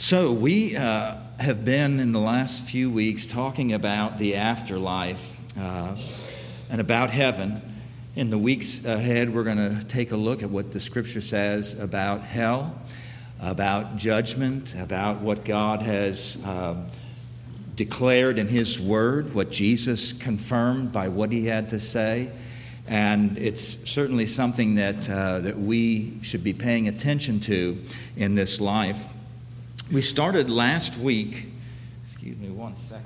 So we have been in the last few weeks talking about the afterlife and about heaven. In the weeks ahead, we're going to take a look at what the Scripture says about hell, about judgment, about what God has declared in His Word, what Jesus confirmed by what He had to say. And it's certainly something that we should be paying attention to in this life. We started last week, excuse me one second.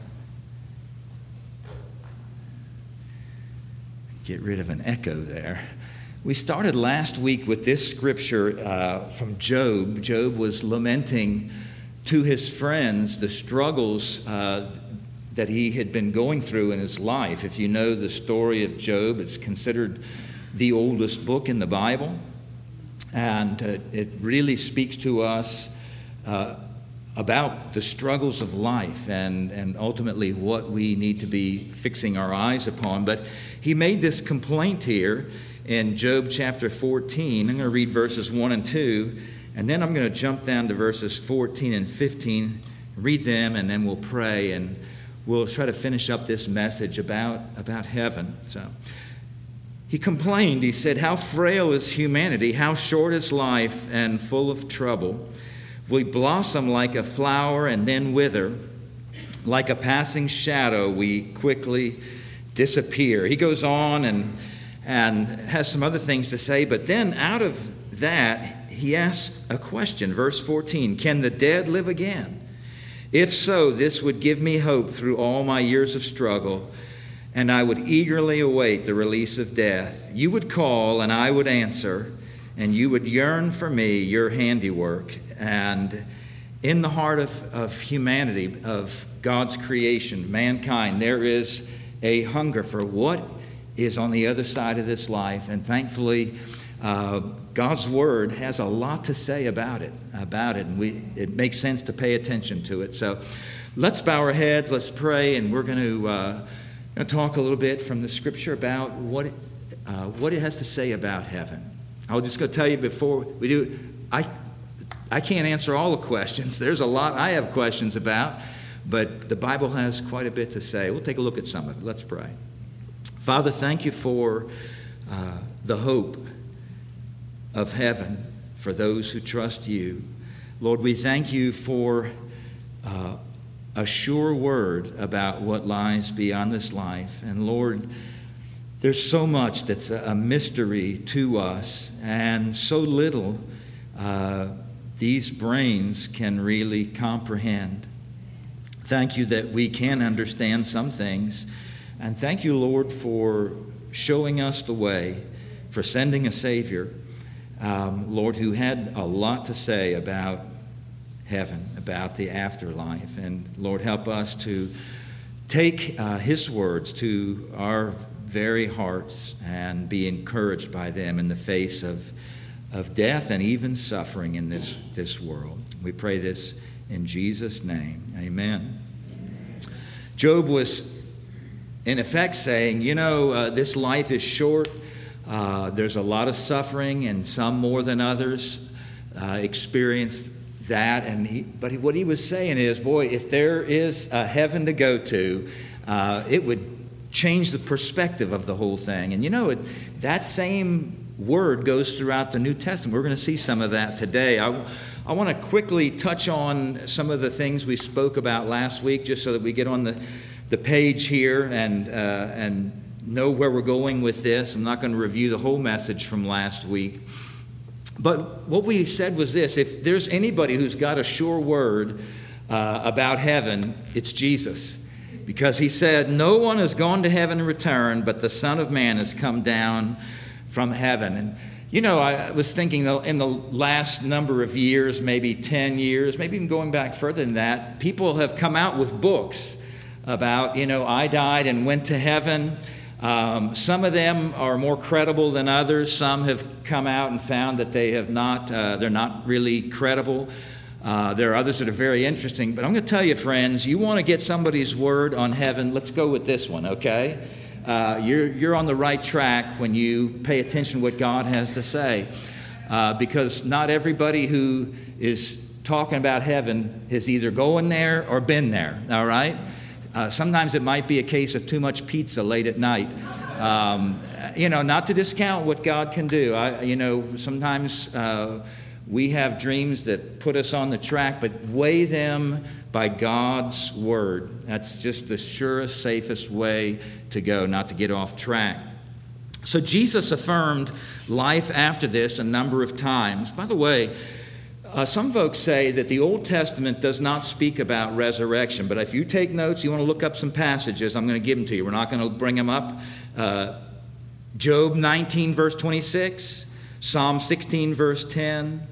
Get rid of an echo there. We started last week with this scripture from Job. Job was lamenting to his friends the struggles that he had been going through in his life. If you know the story of Job, it's considered the oldest book in the Bible. And it really speaks to us about the struggles of life and ultimately what we need to be fixing our eyes upon. But he made this complaint here in Job chapter 14. I'm going to read verses 1 and 2, and then I'm going to jump down to verses 14 and 15, read them, and then we'll pray, and we'll try to finish up this message about heaven. So he complained, he said, "How frail is humanity, how short is life and full of trouble. We blossom like a flower and then wither. Like a passing shadow, we quickly disappear." He goes on and has some other things to say, but then out of that, he asks a question. Verse 14, "Can the dead live again? If so, this would give me hope through all my years of struggle, and I would eagerly await the release of death. You would call, and I would answer, and you would yearn for me, your handiwork." And in the heart of humanity, of God's creation, mankind, there is a hunger for what is on the other side of this life. And thankfully, God's Word has a lot to say about it. And it makes sense to pay attention to it. So let's bow our heads, let's pray, and we're going to talk a little bit from the Scripture about what it has to say about heaven. I'll just go tell you before we do, I can't answer all the questions. There's a lot I have questions about, but the Bible has quite a bit to say. We'll take a look at some of it. Let's pray. Father, thank you for the hope of heaven for those who trust you. Lord, we thank you for a sure word about what lies beyond this life. And Lord, there's so much that's a mystery to us, and so little these brains can really comprehend. Thank you that we can understand some things. And thank you, Lord, for showing us the way, for sending a Savior, Lord, who had a lot to say about heaven, about the afterlife. And Lord, help us to take His words to our very hearts and be encouraged by them in the face of death and even suffering in this world. We pray this in Jesus' name. Amen. Job was, in effect, saying, this life is short. There's a lot of suffering, and some more than others experience that. But what he was saying is, boy, if there is a heaven to go to, it would change the perspective of the whole thing. And that same word goes throughout the New Testament. We're going to see some of that today. I want to quickly touch on some of the things we spoke about last week, just so that we get on the page here and know where we're going with this. I'm not going to review the whole message from last week. But what we said was this: if there's anybody who's got a sure word about heaven, it's Jesus. Because he said, "No one has gone to heaven and returned, but the Son of Man has come down from heaven." And I was thinking, in the last number of years, maybe 10 years, maybe even going back further than that, people have come out with books about, I died and went to heaven. Some of them are more credible than others. Some have come out and found that they're not really credible. There are others that are very interesting. But I'm going to tell you, friends, you want to get somebody's word on heaven, let's go with this one, okay? You're on the right track when you pay attention to what God has to say. Because not everybody who is talking about heaven is either going there or been there, all right? Sometimes it might be a case of too much pizza late at night. Not to discount what God can do. Sometimes we have dreams that put us on the track, but weigh them by God's word. That's just the surest, safest way to go, not to get off track. So Jesus affirmed life after this a number of times. By the way, some folks say that the Old Testament does not speak about resurrection, but if you take notes, you want to look up some passages, I'm going to give them to you. We're not going to bring them up. Job 19, verse 26, Psalm 16, verse 10,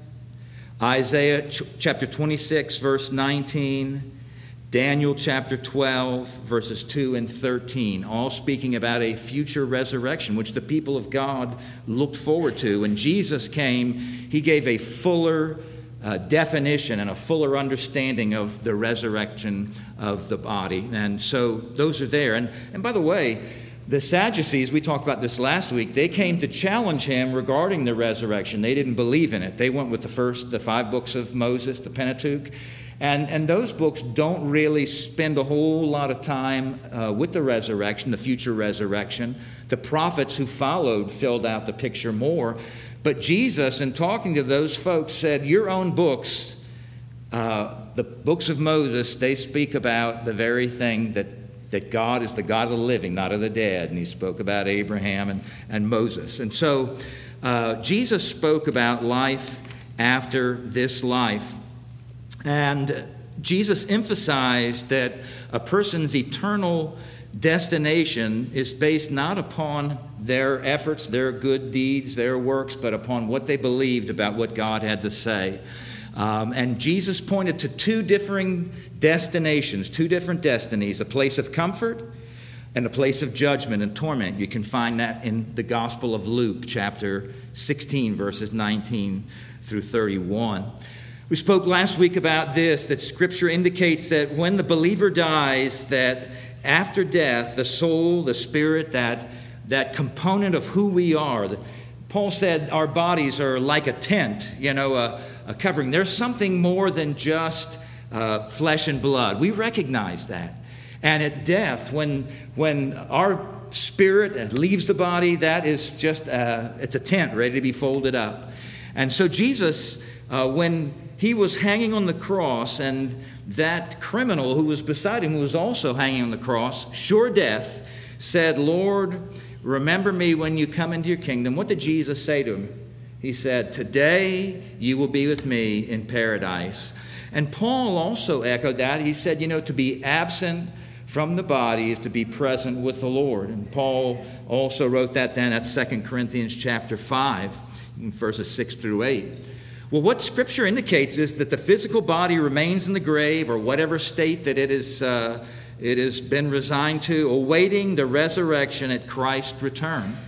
Isaiah chapter 26, verse 19, Daniel chapter 12, verses 2 and 13, all speaking about a future resurrection, which the people of God looked forward to. When Jesus came, he gave a fuller definition and a fuller understanding of the resurrection of the body. And so those are there. And by the way, the Sadducees, we talked about this last week, they came to challenge him regarding the resurrection. They didn't believe in it. They went with the 5 books of Moses, the Pentateuch. And those books don't really spend a whole lot of time with the resurrection, the future resurrection. The prophets who followed filled out the picture more. But Jesus, in talking to those folks, said, your own books, the books of Moses, they speak about the very thing that God is the God of the living, not of the dead. And he spoke about Abraham and Moses. And so Jesus spoke about life after this life. And Jesus emphasized that a person's eternal destination is based not upon their efforts, their good deeds, their works, but upon what they believed about what God had to say. And Jesus pointed to 2 differing destinations, 2 different destinies, a place of comfort and a place of judgment and torment. You can find that in the Gospel of Luke, chapter 16, verses 19 through 31. We spoke last week about this, that Scripture indicates that when the believer dies, that after death, the soul, the spirit, that component of who we are, Paul said our bodies are like a tent, a covering. There's something more than just flesh and blood. We recognize that. And at death, when our spirit leaves the body, that is just, it's a tent ready to be folded up. And so Jesus, when he was hanging on the cross, and that criminal who was beside him, who was also hanging on the cross, sure death, said, Lord, remember me when you come into your kingdom. What did Jesus say to him? He said, today you will be with me in paradise. And Paul also echoed that. He said, to be absent from the body is to be present with the Lord. And Paul also wrote that down at 2 Corinthians chapter 5, verses 6 through 8. Well, what Scripture indicates is that the physical body remains in the grave, or whatever state that it has been resigned to, awaiting the resurrection at Christ's return.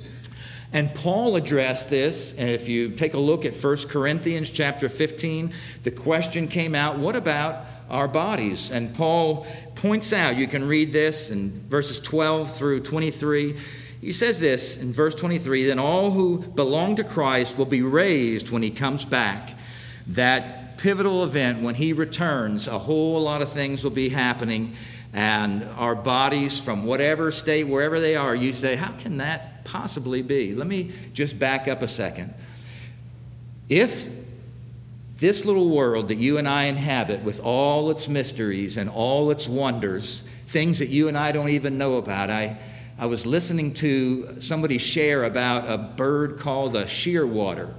And Paul addressed this, and if you take a look at 1 Corinthians chapter 15, the question came out, what about our bodies? And Paul points out, you can read this in verses 12 through 23, he says this in verse 23, then all who belong to Christ will be raised when he comes back. That pivotal event, when he returns, a whole lot of things will be happening, and our bodies, from whatever state, wherever they are, you say, how can that possibly be? Let me just back up a second. If this little world that you and I inhabit, with all its mysteries and all its wonders, things that you and I don't even know about, I was listening to somebody share about a bird called a shearwater.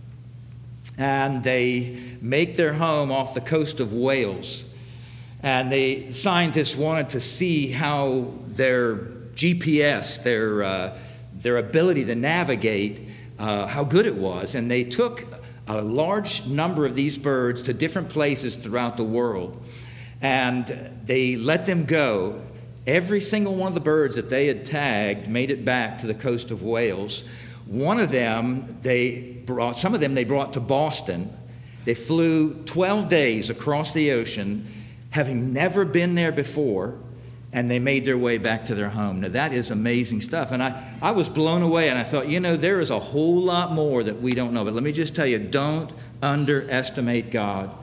And they make their home off the coast of Wales. And the scientists wanted to see how their GPS, their ability to navigate, how good it was. And they took a large number of these birds to different places throughout the world. And they let them go. Every single one of the birds that they had tagged made it back to the coast of Wales. One of them, some of them they brought to Boston. They flew 12 days across the ocean, having never been there before, and they made their way back to their home. Now, that is amazing stuff. And I was blown away, and I thought, there is a whole lot more that we don't know. But let me just tell you, don't underestimate God.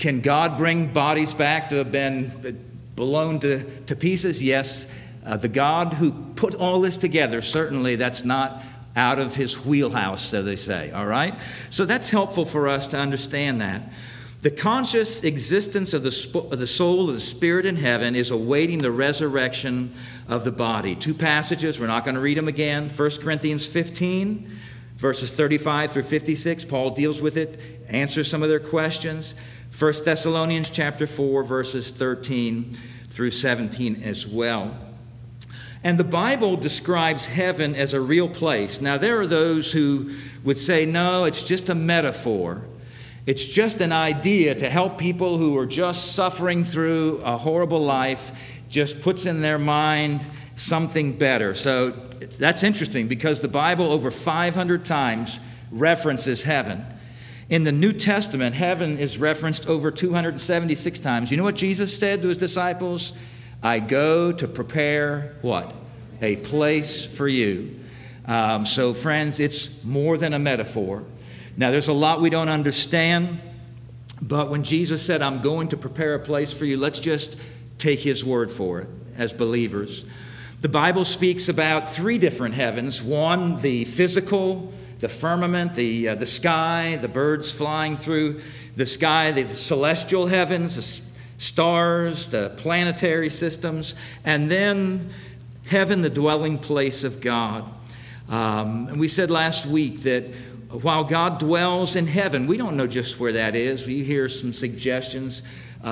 Can God bring bodies back to have been blown to pieces? Yes. The God who put all this together, certainly that's not out of his wheelhouse, so they say, all right? So that's helpful for us to understand that. The conscious existence of the soul, of the spirit in heaven, is awaiting the resurrection of the body. Two passages, we're not going to read them again. 1 Corinthians 15, verses 35 through 56, Paul deals with it, answers some of their questions. 1 Thessalonians chapter 4, verses 13 through 17 as well. And the Bible describes heaven as a real place. Now, there are those who would say, no, it's just a metaphor. It's just an idea to help people who are just suffering through a horrible life, just puts in their mind something better. So that's interesting because the Bible over 500 times references heaven. In the New Testament, heaven is referenced over 276 times. You know what Jesus said to his disciples? I go to prepare what? A place for you. So friends, it's more than a metaphor. Now, there's a lot we don't understand, but when Jesus said, I'm going to prepare a place for you, let's just take his word for it as believers. The Bible speaks about three different heavens. One, the physical, the firmament, the sky, the birds flying through the sky, the celestial heavens, the stars, the planetary systems, and then heaven, the dwelling place of God. And we said last week that while God dwells in heaven, we don't know just where that is. We hear some suggestions,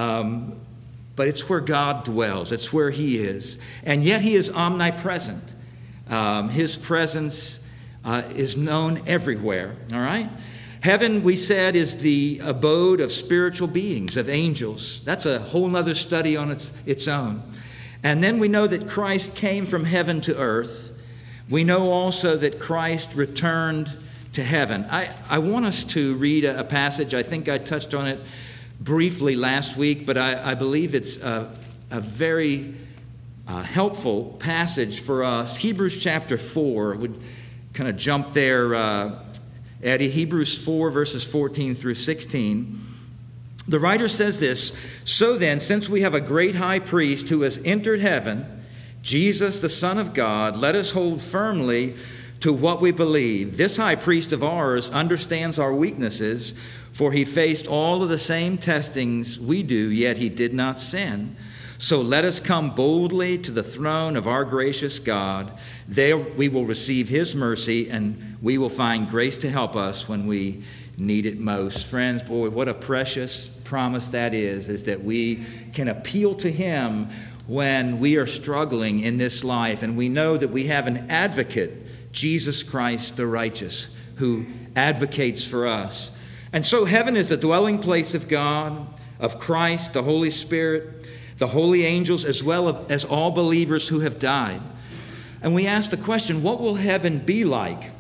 but it's where God dwells. It's where he is. And yet he is omnipresent. His presence is known everywhere, all right? Heaven, we said, is the abode of spiritual beings, of angels. That's a whole other study on its own. And then we know that Christ came from heaven to earth. We know also that Christ returned to heaven. I want us to read a passage. I think I touched on it briefly last week, but I believe it's a very helpful passage for us. Hebrews chapter 4, would kind of jump there, Eddie. Hebrews 4, verses 14 through 16. The writer says this, so then, since we have a great high priest who has entered heaven, Jesus, the Son of God, let us hold firmly to what we believe. This high priest of ours understands our weaknesses, for he faced all of the same testings we do, yet he did not sin. So let us come boldly to the throne of our gracious God. There we will receive his mercy, and we will find grace to help us when we need it most. Friends, boy, what a precious promise that is that we can appeal to him when we are struggling in this life. And we know that we have an advocate, Jesus Christ the righteous, who advocates for us. And so heaven is the dwelling place of God, of Christ, the Holy Spirit, the holy angels, as well as all believers who have died. And we ask the question, what will heaven be like?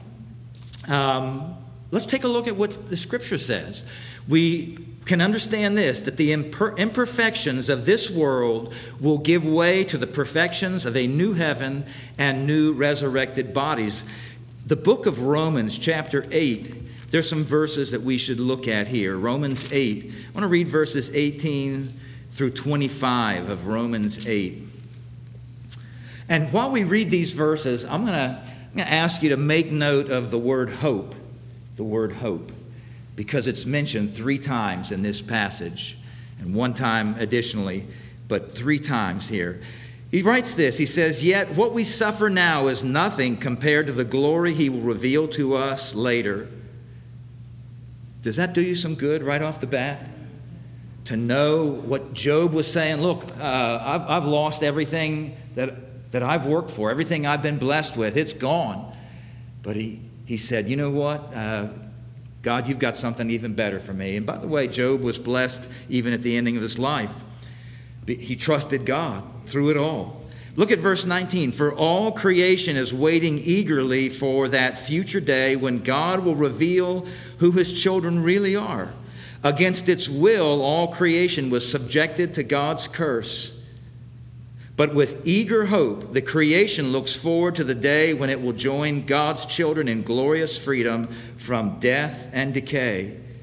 Let's take a look at what the Scripture says. We can understand this, that the imperfections of this world will give way to the perfections of a new heaven and new resurrected bodies. The book of Romans, chapter 8, there's some verses that we should look at here. Romans 8. I want to read verses 18 through 25 of Romans 8. And while we read these verses, I'm going to ask you to make note of the word hope. The word hope. Because it's mentioned 3 times in this passage. And 1 time additionally, but 3 times here. He writes this. He says, yet what we suffer now is nothing compared to the glory he will reveal to us later. Does that do you some good right off the bat? To know what Job was saying, look, I've lost everything that I've worked for, everything I've been blessed with, it's gone. But he said, you know what? God, you've got something even better for me. And by the way, Job was blessed even at the ending of his life. He trusted God through it all. Look at verse 19. For all creation is waiting eagerly for that future day when God will reveal who his children really are. Against its will, all creation was subjected to God's curse. But with eager hope, the creation looks forward to the day when it will join God's children in glorious freedom from death and decay.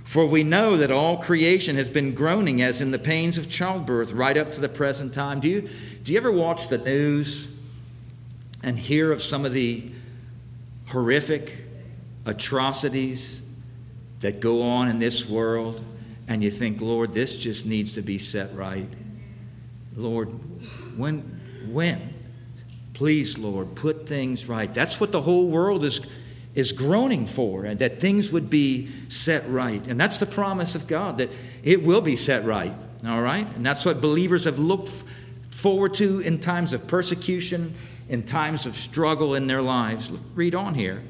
For we know that all creation has been groaning as in the pains of childbirth right up to the present time. Do you ever watch the news and hear of some of the horrific atrocities that go on in this world, and you think, Lord, this just needs to be set right? Lord, when? Please, Lord, put things right. That's what the whole world is groaning for, and that things would be set right. And that's the promise of God, that it will be set right, all right? And that's what believers have looked forward to in times of persecution, in times of struggle in their lives. Read on here.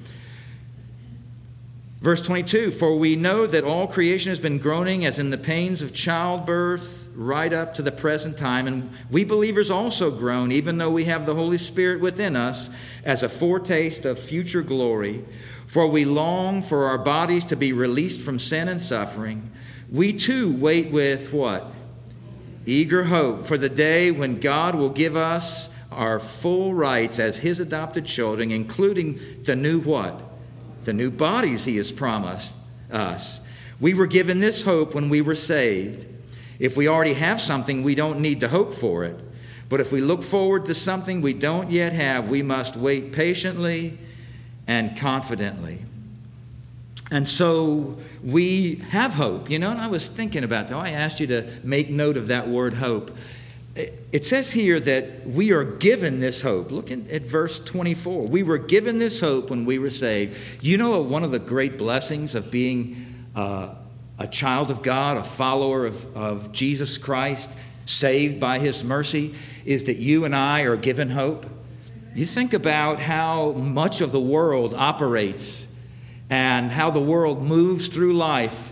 Verse 22, for we know that all creation has been groaning as in the pains of childbirth right up to the present time. And we believers also groan, even though we have the Holy Spirit within us as a foretaste of future glory. For we long for our bodies to be released from sin and suffering. We too wait with what? Eager hope for the day when God will give us our full rights as his adopted children, including the new what? The new bodies he has promised us. We were given this hope when we were saved. If we already have something, we don't need to hope for it. But if we look forward to something we don't yet have, we must wait patiently and confidently. And so we have hope. You know, and I was thinking about that. I asked you to make note of that word hope. It says here that we are given this hope. Look at verse 24. We were given this hope when we were saved. You know, one of the great blessings of being a child of God, a follower of Jesus Christ, saved by his mercy, is that you and I are given hope. You think about how much of the world operates and how the world moves through life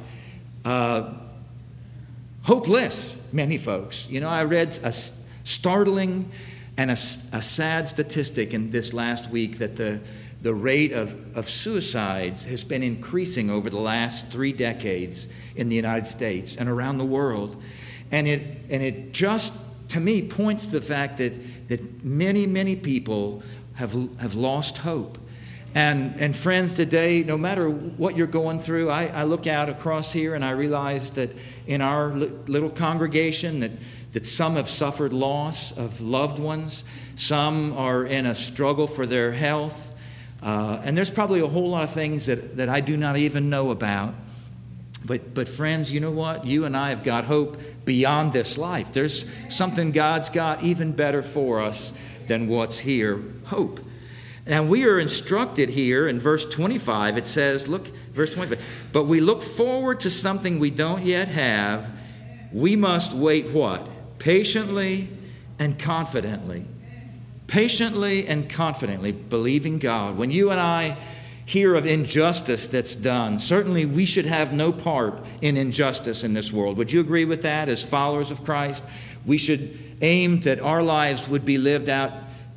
hopeless, many folks. You know, I read a startling and a sad statistic in this last week that the rate of suicides has been increasing over the last 3 decades in the United States and around the world. And it just, to me, points to the fact that many people have lost hope. And friends, today, no matter what you're going through, I look out across here and I realize that in our little congregation that some have suffered loss of loved ones. Some are in a struggle for their health. And there's probably a whole lot of things that I do not even know about. But friends, you know what? You and I have got hope beyond this life. There's something God's got even better for us than what's here, hope. And we are instructed here in verse 25. It says, look, verse 25, but we look forward to something we don't yet have. We must wait what? Patiently and confidently. Patiently and confidently, believing God. When you and I hear of injustice that's done, certainly we should have no part in injustice in this world. Would you agree with that as followers of Christ? We should aim that our lives would be lived out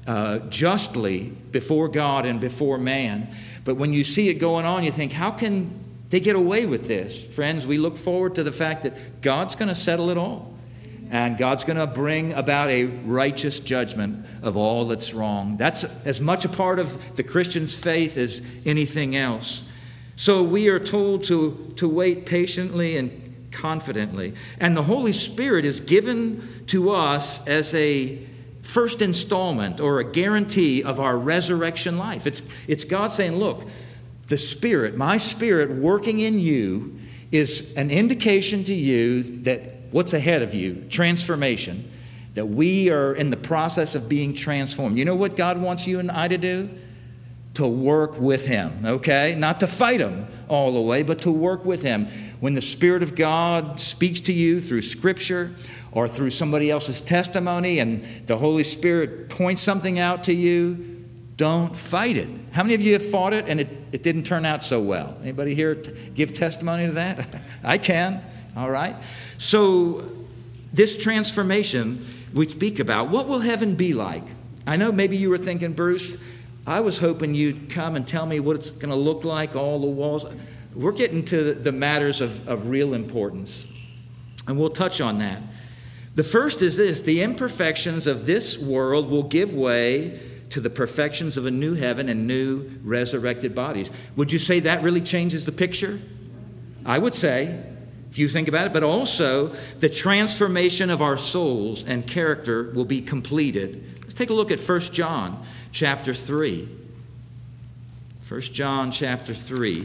justly before God and before man. But when you see it going on, you think, how can they get away with this? Friends, we look forward to the fact that God's going to settle it all. And God's going to bring about a righteous judgment of all that's wrong. That's as much a part of the Christian's faith as anything else. So we are told to wait patiently and confidently. And the Holy Spirit is given to us as a first installment or a guarantee of our resurrection life. It's God saying, look, the Spirit, my Spirit working in you is an indication to you that what's ahead of you, transformation, that we are in the process of being transformed. You know what God wants you and I to do? To work with him, okay? Not to fight him all the way, but to work with him. When the Spirit of God speaks to you through Scripture or through somebody else's testimony and the Holy Spirit points something out to you, don't fight it. How many of you have fought it and it didn't turn out so well? Anybody here give testimony to that? I can, all right? So this transformation we speak about, what will heaven be like? I know maybe you were thinking, Bruce, I was hoping you'd come and tell me what it's going to look like, all the walls. We're getting to the matters of real importance, and we'll touch on that. The first is this: the imperfections of this world will give way to the perfections of a new heaven and new resurrected bodies. Would you say that really changes the picture? I would say, if you think about it, but also the transformation of our souls and character will be completed. Let's take a look at 1 John chapter 3. 1 John chapter 3.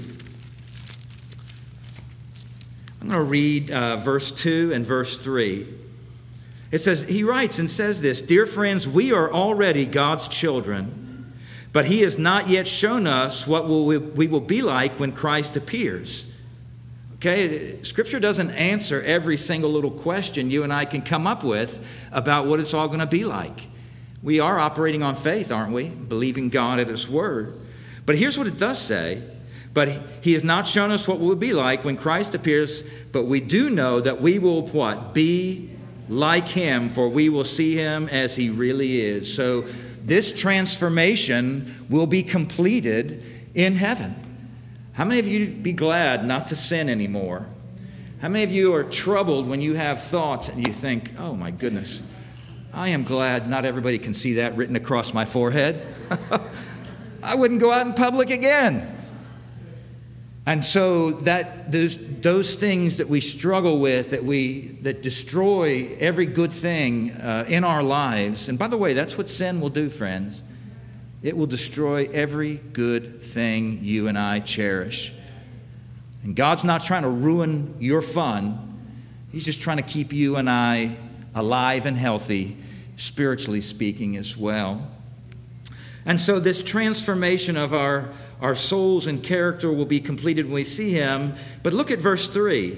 I'm going to read verse 2 and verse 3. It says, he writes and says this, "Dear friends, we are already God's children, but he has not yet shown us what we will be like when Christ appears." Okay, Scripture doesn't answer every single little question you and I can come up with about what it's all going to be like. We are operating on faith, aren't we? Believing God at his word. But here's what it does say. But he has not shown us what we'll be like when Christ appears, but we do know that we will what? Be like him, for we will see him as he really is. So this transformation will be completed in heaven. How many of you would be glad not to sin anymore? How many of you are troubled when you have thoughts and you think, oh my goodness, I am glad not everybody can see that written across my forehead. I wouldn't go out in public again. And so that those things that we struggle with, that destroy every good thing in our lives. And by the way, that's what sin will do, friends. It will destroy every good thing you and I cherish. And God's not trying to ruin your fun. He's just trying to keep you and I alive and healthy, spiritually speaking as well. And so this transformation of our souls and character will be completed when we see him. But look at verse 3.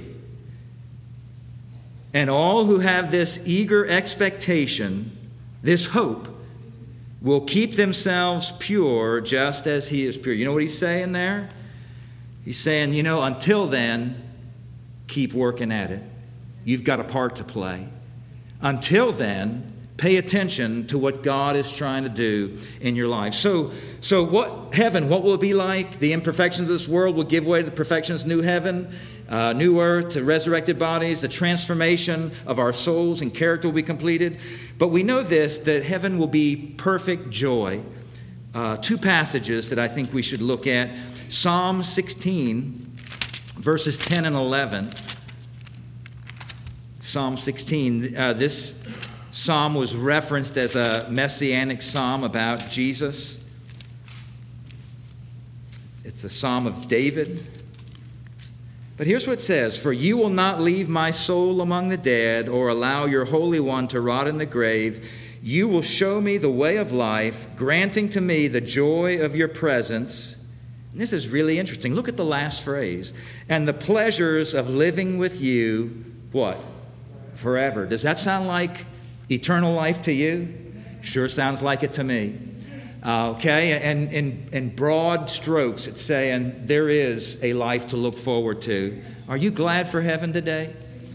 "And all who have this eager expectation, this hope, will keep themselves pure just as he is pure." You know what he's saying there? He's saying, until then, keep working at it. You've got a part to play. Until then, pay attention to what God is trying to do in your life. So what will it be like? The imperfections of this world will give way to the perfections of new heaven, new earth, to resurrected bodies. The transformation of our souls and character will be completed. But we know this, that heaven will be perfect joy. Two passages that I think we should look at. Psalm 16, verses 10 and 11. Psalm 16, this psalm was referenced as a messianic psalm about Jesus. It's a psalm of David. But here's what it says: "For you will not leave my soul among the dead, or allow your Holy One to rot in the grave. You will show me the way of life, granting to me the joy of your presence." And this is really interesting. Look at the last phrase. "And the pleasures of living with you," what? "Forever." Does that sound like eternal life to you? Sure sounds like it to me. Okay, and in broad strokes, it's saying there is a life to look forward to. Are you glad for heaven today?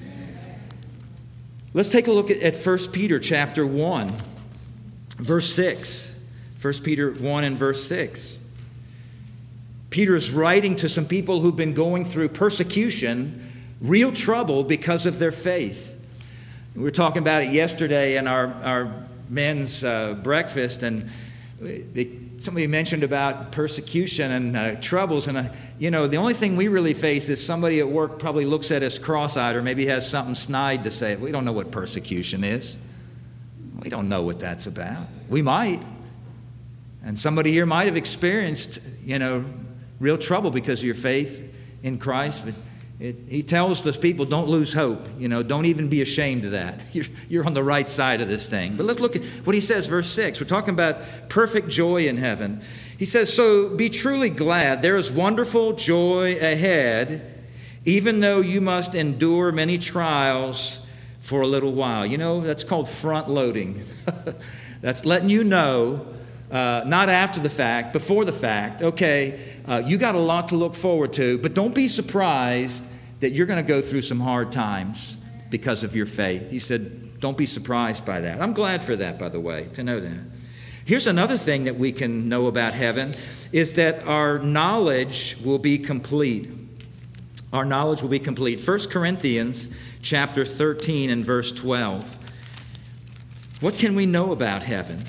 Let's take a look at 1 Peter chapter 1, verse 6. 1 Peter 1 and verse 6. Peter is writing to some people who've been going through persecution, real trouble because of their faith. We were talking about it yesterday in our men's breakfast, and somebody mentioned about persecution and troubles. And, the only thing we really face is somebody at work probably looks at us cross-eyed or maybe has something snide to say. We don't know what persecution is. We don't know what that's about. We might. And somebody here might have experienced, real trouble because of your faith in Christ. But he tells those people, don't lose hope. Don't even be ashamed of that. You're on the right side of this thing. But let's look at what he says, verse 6. We're talking about perfect joy in heaven. He says, "So be truly glad. There is wonderful joy ahead, even though you must endure many trials for a little while." That's called front loading. That's letting you know, not after the fact, before the fact. Okay, you got a lot to look forward to, but don't be surprised that you're going to go through some hard times because of your faith. He said, don't be surprised by that. I'm glad for that, by the way, to know that. Here's another thing that we can know about heaven, is that our knowledge will be complete. Our knowledge will be complete. 1 Corinthians chapter 13 and verse 12. What can we know about heaven?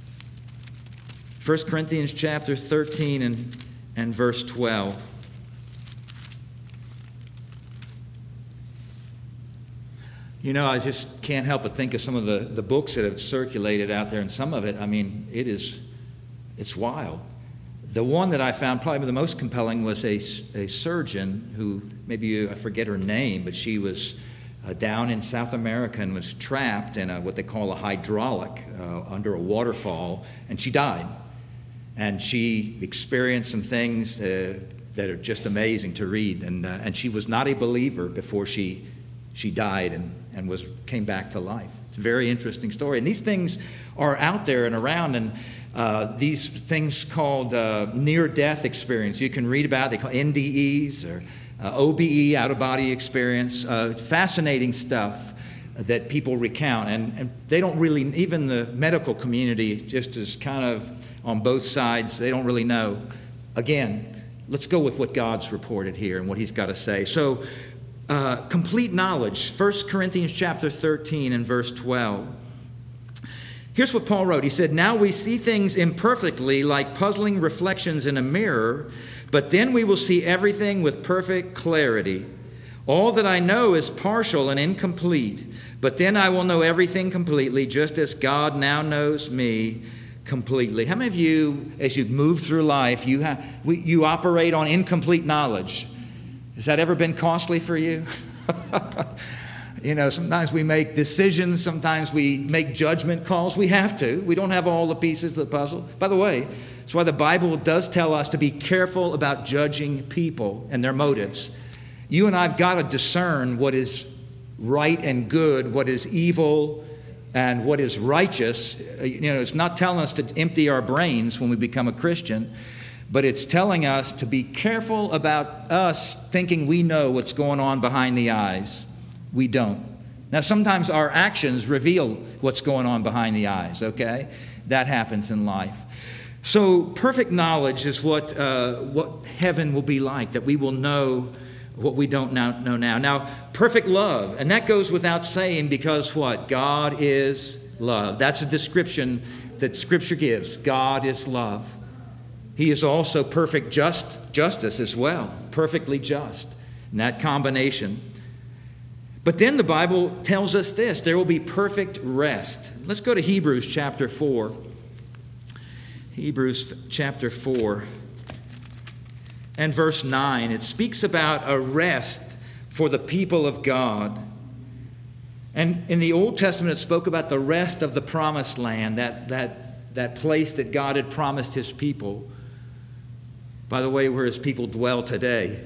1 Corinthians chapter 13 and verse 12. I just can't help but think of some of the books that have circulated out there, and some of it, it's wild. The one that I found probably the most compelling was a surgeon who, I forget her name, but she was down in South America and was trapped in what they call a hydraulic under a waterfall, and she died. And she experienced some things that are just amazing to read, and she was not a believer before she died and came back to life. It's a very interesting story. And these things are out there and around, and these things called near-death experience. You can read about it. They call NDEs or OBE, out-of-body experience. Fascinating stuff that people recount. And they don't really, even the medical community just is kind of on both sides. They don't really know. Again, let's go with what God's reported here and what he's got to say. So, complete knowledge, 1 Corinthians chapter 13 and verse 12. Here's what Paul wrote. He said, "Now we see things imperfectly like puzzling reflections in a mirror, but then we will see everything with perfect clarity. All that I know is partial and incomplete, but then I will know everything completely, just as God now knows me completely." How many of you, as you move through life, you operate on incomplete knowledge? Has that ever been costly for you? Sometimes we make decisions. Sometimes we make judgment calls. We have to. We don't have all the pieces of the puzzle. By the way, that's why the Bible does tell us to be careful about judging people and their motives. You and I have got to discern what is right and good, what is evil and what is righteous. It's not telling us to empty our brains when we become a Christian, but it's telling us to be careful about us thinking we know what's going on behind the eyes. We don't. Now, sometimes our actions reveal what's going on behind the eyes, okay? That happens in life. So perfect knowledge is what heaven will be like, that we will know what we don't know now. Now, perfect love, and that goes without saying because what? God is love. That's a description that Scripture gives. God is love. He is also perfect justice as well, perfectly just, in that combination. But then the Bible tells us this, there will be perfect rest. Let's go to Hebrews chapter 4. Hebrews chapter 4 and verse 9. It speaks about a rest for the people of God. And in the Old Testament, it spoke about the rest of the promised land, that place that God had promised his people. By the way, where his people dwell today.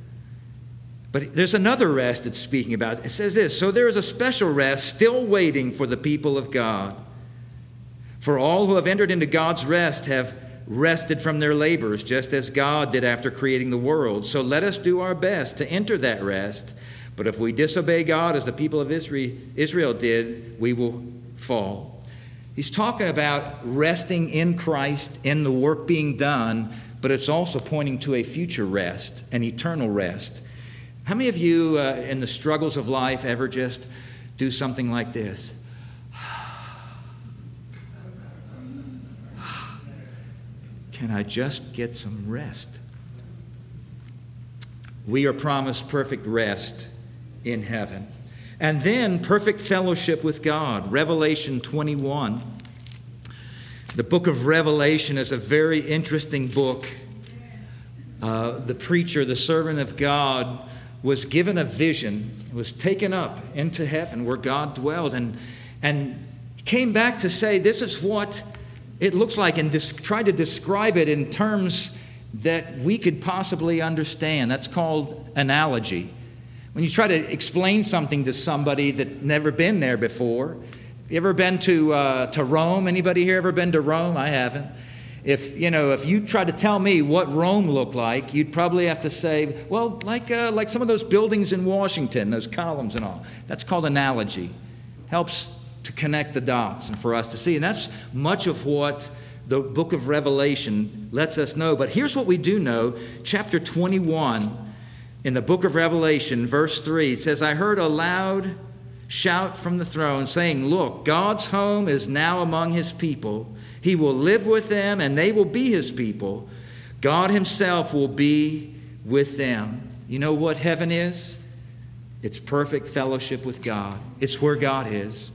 But there's another rest it's speaking about. It says this, "So there is a special rest still waiting for the people of God. For all who have entered into God's rest have rested from their labors, just as God did after creating the world. So let us do our best to enter that rest. But if we disobey God as the people of Israel did, we will fall." He's talking about resting in Christ, in the work being done, but it's also pointing to a future rest, an eternal rest. How many of you in the struggles of life ever just do something like this? Can I just get some rest? We are promised perfect rest in heaven. And then perfect fellowship with God. Revelation 21. The book of Revelation is a very interesting book. The preacher, the servant of God, was given a vision, was taken up into heaven where God dwelled, and came back to say, this is what it looks like, and tried to describe it in terms that we could possibly understand. That's called analogy. When you try to explain something to somebody that's never been there before. You ever been to Rome? Anybody here ever been to Rome? I haven't. If you try to tell me what Rome looked like, you'd probably have to say, well, like some of those buildings in Washington, those columns and all. That's called analogy. Helps to connect the dots and for us to see. And that's much of what the book of Revelation lets us know. But here's what we do know. Chapter 21 in the book of Revelation, verse 3, it says, "I heard a loud shout from the throne saying, 'Look, God's home is now among his people. He will live with them, and they will be his people. God himself will be with them.'" You know what heaven is? It's perfect fellowship with God. It's where God is.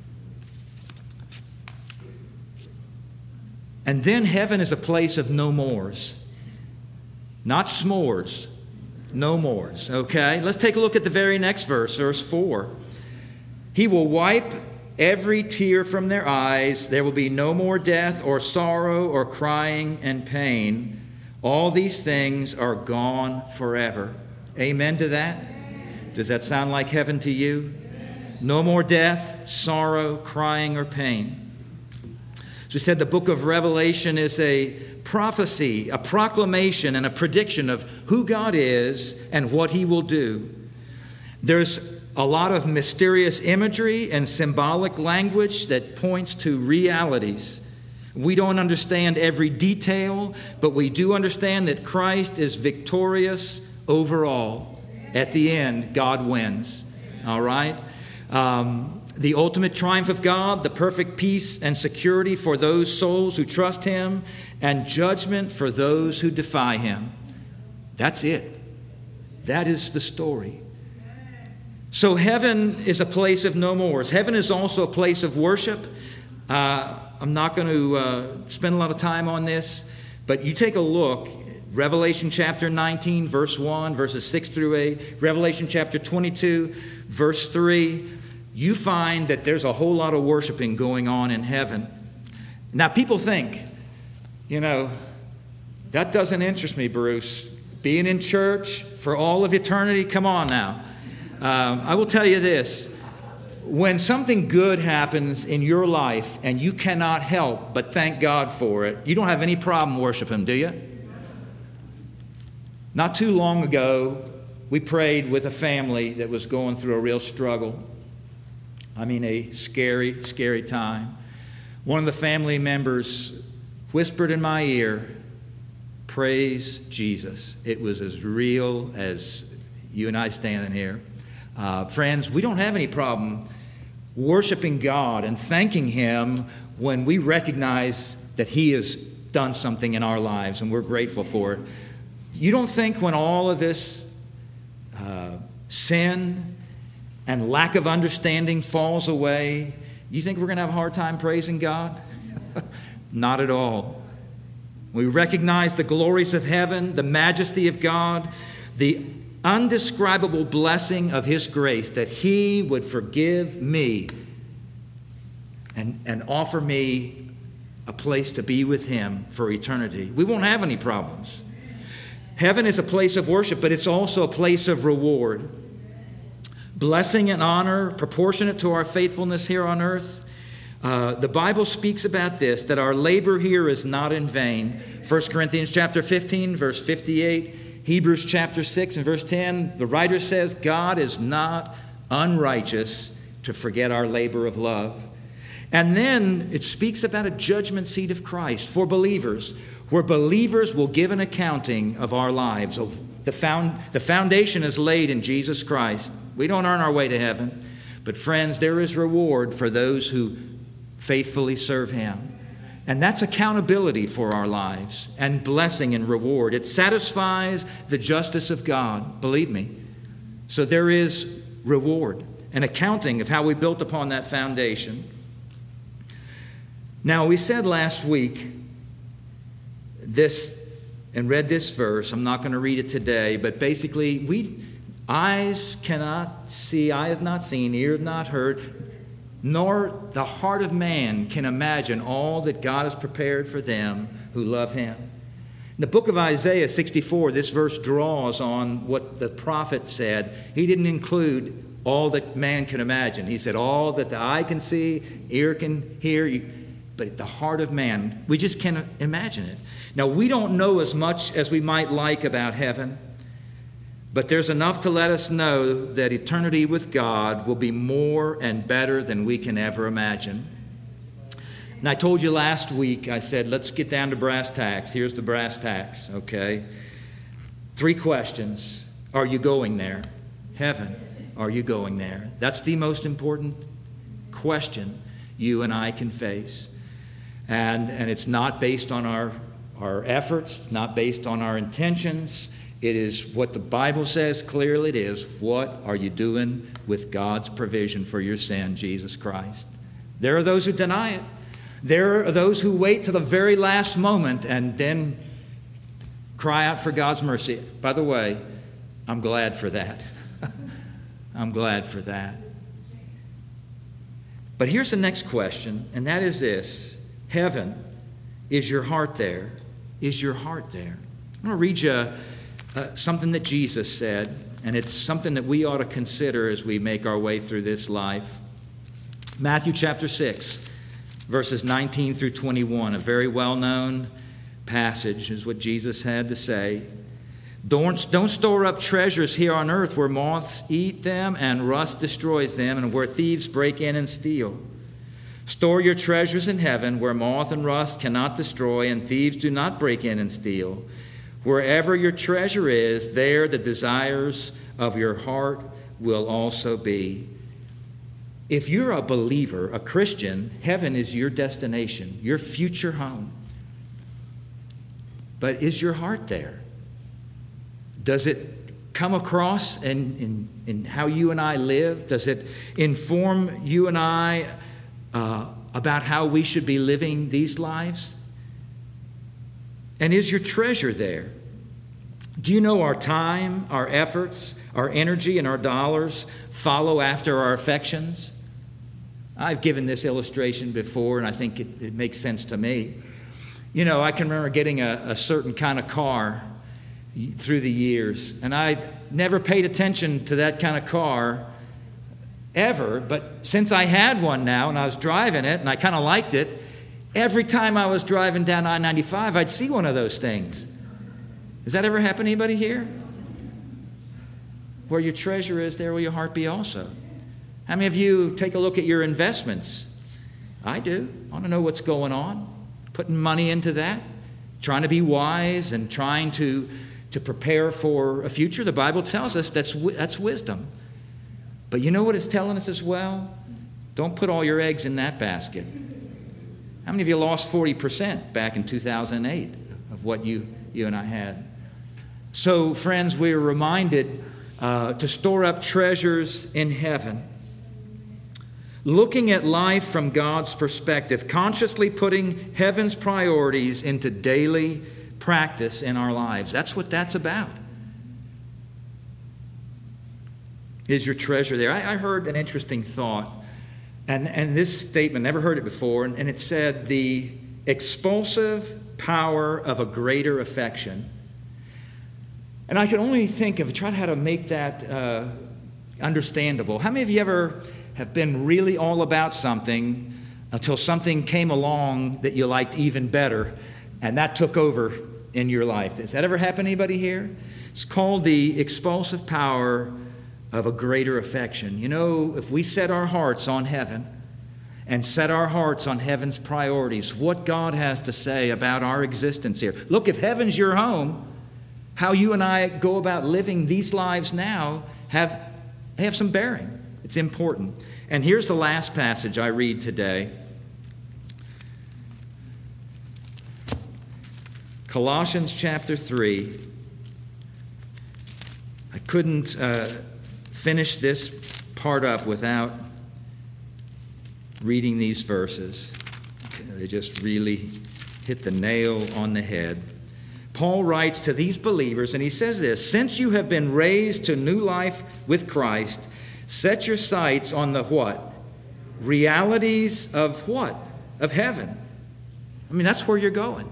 And then heaven is a place of no mores. Not s'mores. No mores. Okay? Let's take a look at the very next verse, verse 4. He will wipe every tear from their eyes. There will be no more death or sorrow or crying and pain. All these things are gone forever. Amen to that? Does that sound like heaven to you? No more death, sorrow, crying, or pain. As we said, the book of Revelation is a prophecy, a proclamation, and a prediction of who God is and what He will do. There's a lot of mysterious imagery and symbolic language that points to realities. We don't understand every detail, but we do understand that Christ is victorious over all. At the end, God wins. All right? The ultimate triumph of God, the perfect peace and security for those souls who trust Him, and judgment for those who defy Him. That's it. That is the story. So heaven is a place of no mores. Heaven is also a place of worship. I'm not going to spend a lot of time on this, but you take a look. Revelation chapter 19, verse 1, verses 6 through 8. Revelation chapter 22, verse 3. You find that there's a whole lot of worshiping going on in heaven. Now, people think, that doesn't interest me, Bruce. Being in church for all of eternity, come on now. I will tell you this. When something good happens in your life and you cannot help but thank God for it, you don't have any problem worshiping Him, do you? Not too long ago, we prayed with a family that was going through a real struggle. I mean, a scary, scary time. One of the family members whispered in my ear, "Praise Jesus." It was as real as you and I standing here. Friends, we don't have any problem worshiping God and thanking Him when we recognize that He has done something in our lives and we're grateful for it. You don't think when all of this sin and lack of understanding falls away, you think we're going to have a hard time praising God? Not at all. We recognize the glories of heaven, the majesty of God, the undescribable blessing of His grace, that He would forgive me and offer me a place to be with Him for eternity. We won't have any problems. Heaven is a place of worship, but it's also a place of reward. Blessing and honor proportionate to our faithfulness here on earth. The Bible speaks about this, that our labor here is not in vain. 1 Corinthians chapter 15, verse 58. Hebrews chapter 6 and verse 10. The writer says, God is not unrighteous to forget our labor of love. And then it speaks about a judgment seat of Christ for believers, where believers will give an accounting of our lives. The foundation is laid in Jesus Christ. We don't earn our way to heaven. But friends, there is reward for those who faithfully serve Him. And that's accountability for our lives and blessing and reward. It satisfies the justice of God, believe me. So there is reward, an accounting of how we built upon that foundation. Now, we said last week this and read this verse. I'm not going to read it today, but basically, eyes cannot see, eye has not seen, ear has not heard, nor the heart of man can imagine all that God has prepared for them who love Him. In the book of Isaiah 64, this verse draws on what the prophet said. He didn't include all that man can imagine. He said all that the eye can see, ear can hear, but the heart of man, we just can't imagine it. Now, we don't know as much as we might like about heaven, but there's enough to let us know that eternity with God will be more and better than we can ever imagine. And I told you last week, I said, let's get down to brass tacks. Here's the brass tacks, okay? 3 questions. Are you going there? Heaven, are you going there? That's the most important question you and I can face. And it's not based on our efforts. It's not based on our intentions. It is what the Bible says clearly it is. What are you doing with God's provision for your sin, Jesus Christ? There are those who deny it. There are those who wait to the very last moment and then cry out for God's mercy. By the way, I'm glad for that. I'm glad for that. But here's the next question, and that is this. Heaven, is your heart there? Is your heart there? I'm going to read you something that Jesus said, and it's something that we ought to consider as we make our way through this life. Matthew chapter 6, verses 19 through 21, a very well-known passage is what Jesus had to say. Don't store up treasures here on earth where moths eat them and rust destroys them and where thieves break in and steal. Store your treasures in heaven where moth and rust cannot destroy and thieves do not break in and steal. Wherever your treasure is, there the desires of your heart will also be. If you're a believer, a Christian, heaven is your destination, your future home. But is your heart there? Does it come across in how you and I live? Does it inform you and I about how we should be living these lives? And is your treasure there? Do you know our time, our efforts, our energy, and our dollars follow after our affections? I've given this illustration before, and I think it makes sense to me. You know, I can remember getting a certain kind of car through the years, and I never paid attention to that kind of car ever, but since I had one now and I was driving it and I kind of liked it, every time I was driving down I-95, I'd see one of those things. Has that ever happened to anybody here? Where your treasure is, there will your heart be also. How many of you take a look at your investments? I do. I want to know what's going on. Putting money into that. Trying to be wise and trying to prepare for a future. The Bible tells us that's wisdom. But you know what it's telling us as well? Don't put all your eggs in that basket. How many of you lost 40% back in 2008 of what you and I had? So, friends, we are reminded to store up treasures in heaven. Looking at life from God's perspective, consciously putting heaven's priorities into daily practice in our lives. That's what that's about. Is your treasure there? I heard an interesting thought, and this statement, never heard it before, and it said, the expulsive power of a greater affection. And I could only think of, try how to make that understandable. How many of you ever have been really all about something until something came along that you liked even better, and that took over in your life? Has that ever happened to anybody here? It's called the expulsive power of a greater affection. You know, if we set our hearts on heaven and set our hearts on heaven's priorities, what God has to say about our existence here. Look, if heaven's your home, how you and I go about living these lives now have some bearing. It's important. And here's the last passage I read today. Colossians chapter 3. I couldn't finish this part up without reading these verses. They just really hit the nail on the head. Paul writes to these believers, and he says this: since you have been raised to new life with Christ, set your sights on the what? Realities of what? Of heaven. I mean, that's where you're going.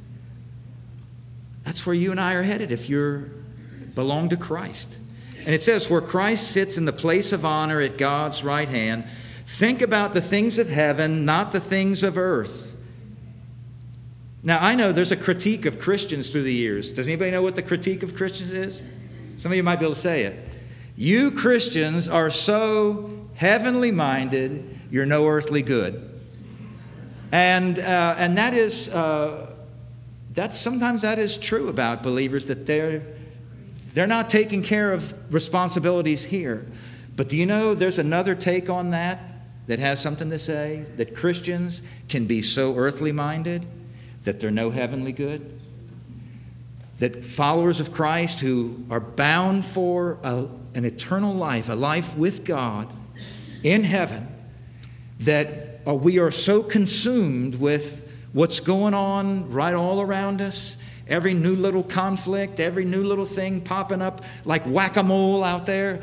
That's where you and I are headed if you belong to Christ. And it says, where Christ sits in the place of honor at God's right hand, think about the things of heaven, not the things of earth. Now, I know there's a critique of Christians through the years. Does anybody know what the critique of Christians is? Some of you might be able to say it. You Christians are so heavenly minded, you're no earthly good. And that is, sometimes that is true about believers, that they're not taking care of responsibilities here. But do you know there's another take on that has something to say? That Christians can be so earthly minded that they're no heavenly good? that followers of Christ who are bound for an eternal life, a life with God in heaven, that we are so consumed with what's going on right all around us, every new little conflict, every new little thing popping up like whack-a-mole out there,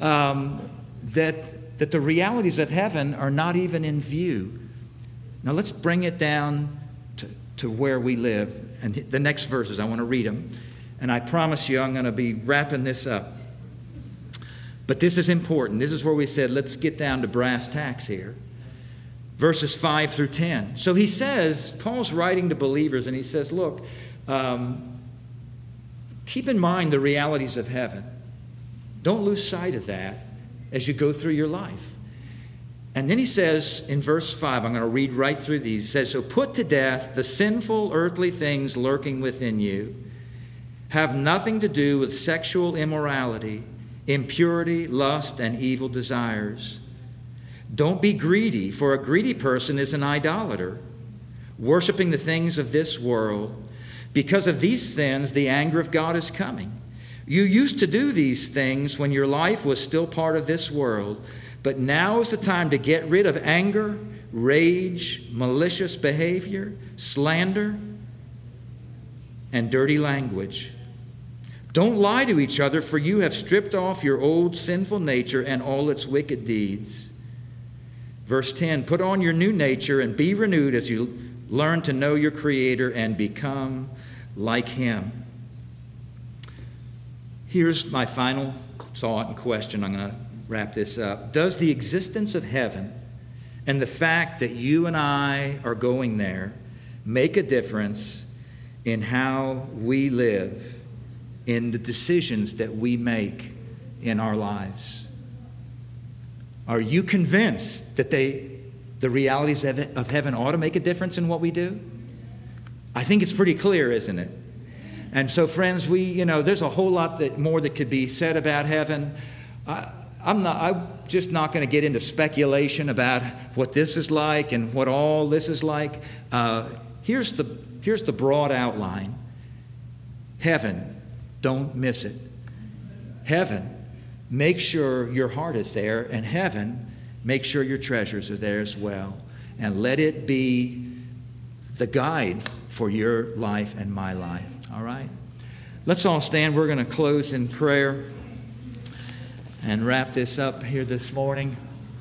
that the realities of heaven are not even in view. Now let's bring it down to where we live. And the next verses, I want to read them. And I promise you I'm going to be wrapping this up. But this is important. This is where we said, let's get down to brass tacks here. Verses 5 through 10. So he says, Paul's writing to believers, and he says, look, keep in mind the realities of heaven. Don't lose sight of that as you go through your life. And then he says in verse 5, I'm going to read right through these. He says, so put to death the sinful earthly things lurking within you. Have nothing to do with sexual immorality, impurity, lust, and evil desires. Don't be greedy, for a greedy person is an idolater, worshiping the things of this world. Because of these sins, the anger of God is coming. You used to do these things when your life was still part of this world, but now is the time to get rid of anger, rage, malicious behavior, slander, and dirty language. Don't lie to each other, for you have stripped off your old sinful nature and all its wicked deeds. Verse 10, put on your new nature and be renewed as you learn to know your Creator and become like Him. Here's my final thought and question. I'm going to wrap this up. Does the existence of heaven and the fact that you and I are going there make a difference in how we live, in the decisions that we make in our lives? Are you convinced that the realities of heaven ought to make a difference in what we do? I think it's pretty clear, isn't it? And so, friends, there's a whole lot more that could be said about heaven. I'm just not going to get into speculation about what this is like and what all this is like. Here's the broad outline. Heaven, don't miss it. Heaven, make sure your heart is there, and heaven, make sure your treasures are there as well. And let it be the guide for your life and my life. All right? Let's all stand. We're going to close in prayer and wrap this up here this morning.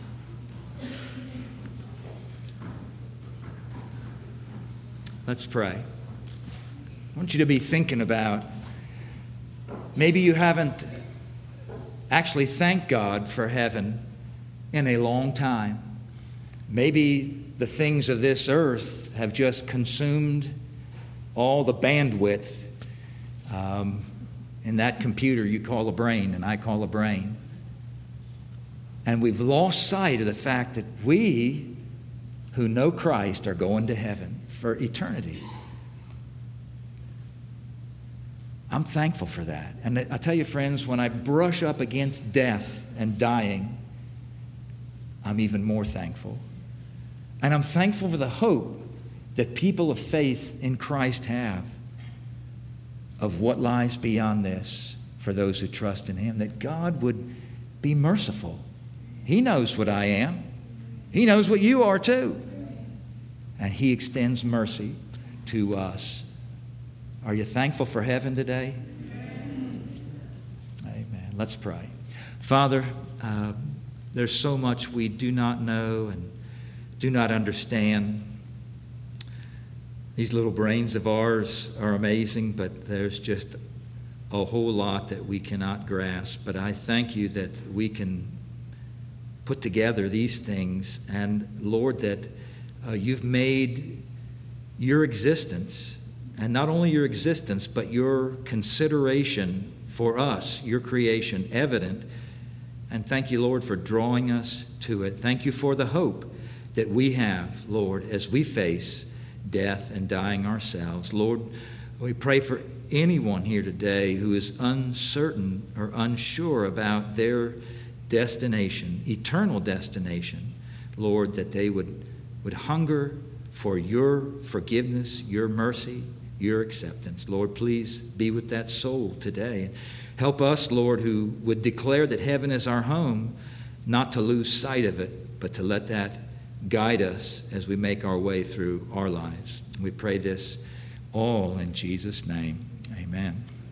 Let's pray. I want you to be thinking about, maybe you haven't actually thanked God for heaven in a long time. Maybe the things of this earth have just consumed all the bandwidth in that computer you call a brain and I call a brain. And we've lost sight of the fact that we who know Christ are going to heaven for eternity. I'm thankful for that. And I tell you, friends, when I brush up against death and dying, I'm even more thankful. And I'm thankful for the hope that people of faith in Christ have of what lies beyond this for those who trust in Him, that God would be merciful. He knows what I am. He knows what you are too. And He extends mercy to us. Are you thankful for heaven today? Amen. Let's pray. Father, there's so much we do not know and do not understand. These little brains of ours are amazing, but there's just a whole lot that we cannot grasp. But I thank you that we can put together these things. And Lord, that you've made your existence, and not only your existence, but your consideration for us, your creation, evident. And thank you, Lord, for drawing us to it. Thank you for the hope that we have, Lord, as we face death and dying ourselves. Lord, we pray for anyone here today who is uncertain or unsure about their destination, eternal destination. Lord, that they would hunger for your forgiveness, your mercy, your acceptance. Lord, please be with that soul today. Help us, Lord, who would declare that heaven is our home, not to lose sight of it, but to let that guide us as we make our way through our lives. We pray this all in Jesus' name. Amen.